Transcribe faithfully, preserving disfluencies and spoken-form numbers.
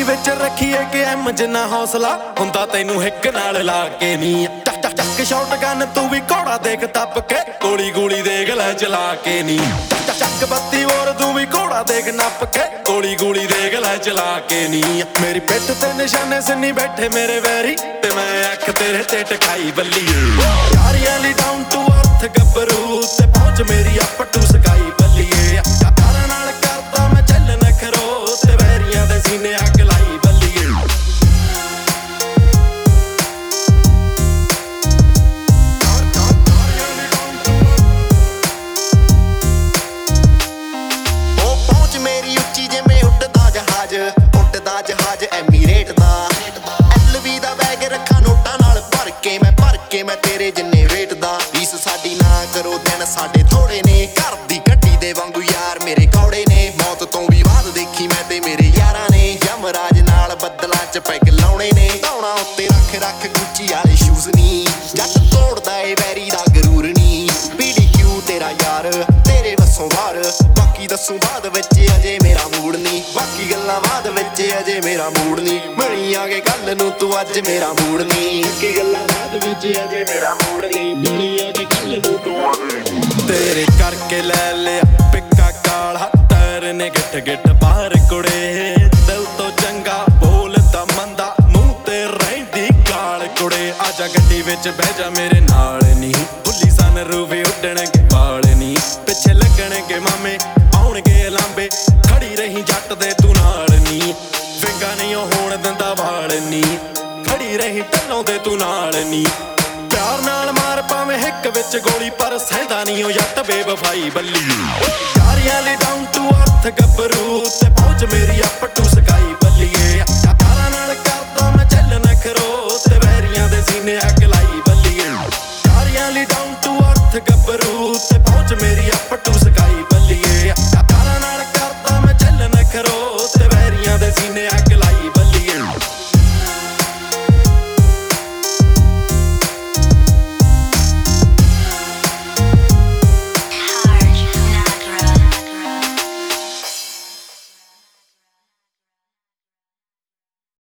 विच रखिए कि एम जिन्ना हौसला हुंदा तैनू हिक नाल ला के नी टक टक टक शॉट गन तू भी घोड़ा देख तप के गोली गोली देख लै चला के नी टक टक टक बत्ती और तू भी घोड़ा देख नप के गोली गोली देख लै चला के नी मेरी पिठ ते निशाने सिन्नी बैठे मेरे वैरी ते मैं अख तेरे ते टकाई बल्ली यारियां ली डाउन टू अर्थ गब्बरू ते पहुंच मेरी अप टू स्काई बल्लीए यारां नाल करदा मैं चलन खरो ते वैरियां दे सीने अग लाई बल्लीए ओ पहुंच मेरी उच्ची जिवें उड़दा जहाज उड़दा जहाज एमीरेट दा एलवी दा बैग रखा नोटां नाल भर के मैं भर के मैं तेरे जिन्ने वेट दा रीस साडी ना करो दिन साडे थोड़े ने घर दी गड्डी दे वांगू यार मेरे कौड़े ने मौत तो भी बाद देखी मैं ते मेरे यारां ने यमराज नाल बदलां च पैग लाउणे ने धौणा उत्ते रख रख गुच्ची वाले शूज नी जट तोड़दा ए वैरी दा गरूर नी पीडीक्यू तेरा यार तेरे वसों बाहर बाकी दस्सू बाद विच अजे मेरा मूड नी बाकी गल्लां बाद विच अजे मेरा मूड नी मिली आगे कल नूं तू अज मेरा मूड नी बाकी गल्लां बाद विच अजे मेरा मूड नी मिली आगे कल नूं तू अज तेरे करके ले लिया पिक्का काला टायर ने गिट गिट बाहर कुड़े दिल तो चंगा बोलदा मंदा मुंह ते रहिंदी गाल कुड़े आजा गड्डी विच बह जा मेरे नाल नी भुल्ली सन रूवे उड्डणगे वाल नी पिछे लगणगे मामे आउणगे लांबे खड़ी रही जट दे तू नाल नी विंगा नहीं होण दिंदा वाल नी खड़ी रही टल्लों दे तू नाल नी प्यार नाल मार पावें हिक विच गोली पर सहदा नहीं हो जट बेवफाई बल्ली यारियां ली डाउन टू अर्थ गब्बरू ते पहुंच मेरी अप टू